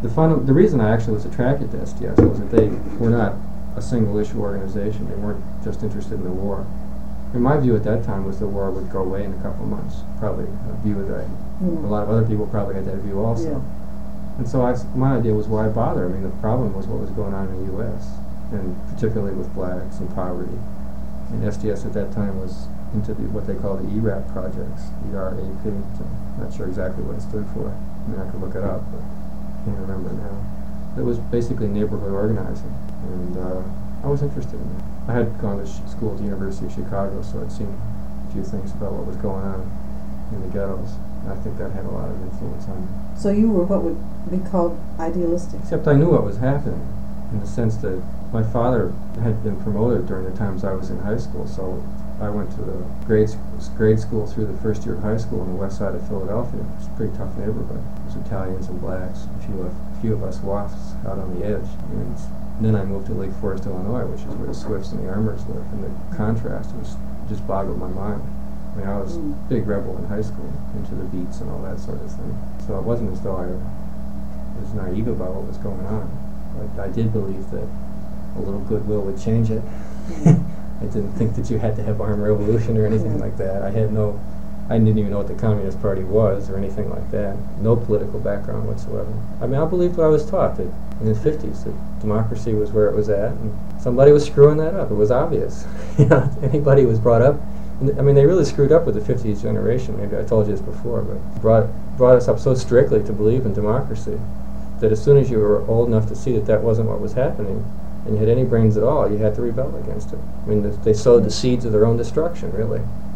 the reason I actually was attracted to SDS was that they were not a single issue organization. They weren't just interested in the war. And my view at that time was the war would go away in a couple of months. Probably a view that a lot of other people probably had that view also. Yeah. And so my idea was, why bother? I mean, the problem was what was going on in the U.S., and particularly with blacks and poverty. And SDS at that time was into what they call the ERAP projects, ERAP. I'm not sure exactly what it stood for. I mean, I could look it up, but I can't remember now. It was basically neighborhood organizing, and I was interested in it. I had gone to school at the University of Chicago, so I'd seen a few things about what was going on in the ghettos, and I think that had a lot of influence on me. So you were what would be called idealistic? Except I knew what was happening, in the sense that my father had been promoted during the times I was in high school, so I went to the grade school through the first year of high school on the west side of Philadelphia. It was a pretty tough neighborhood. There was Italians and blacks, a few of us WASPs out on the edge. And then I moved to Lake Forest, Illinois, which is where the Swifts and the Armors live, and the contrast just boggled my mind. I mean, I was a big rebel in high school, into the beats and all that sort of thing. So it wasn't as though I was naive about what was going on. But I did believe that a little goodwill would change it. I didn't think that you had to have armed revolution or anything like that. I didn't even know what the Communist Party was or anything like that. No political background whatsoever. I mean, I believed what I was taught, that in the 50s that democracy was where it was at, and somebody was screwing that up. It was obvious. Anybody who was brought up, I mean, they really screwed up with the 50s generation. Maybe I told you this before, but brought us up so strictly to believe in democracy that as soon as you were old enough to see that that wasn't what was happening, and you had any brains at all, you had to rebel against it. I mean, they sowed the seeds of their own destruction, really.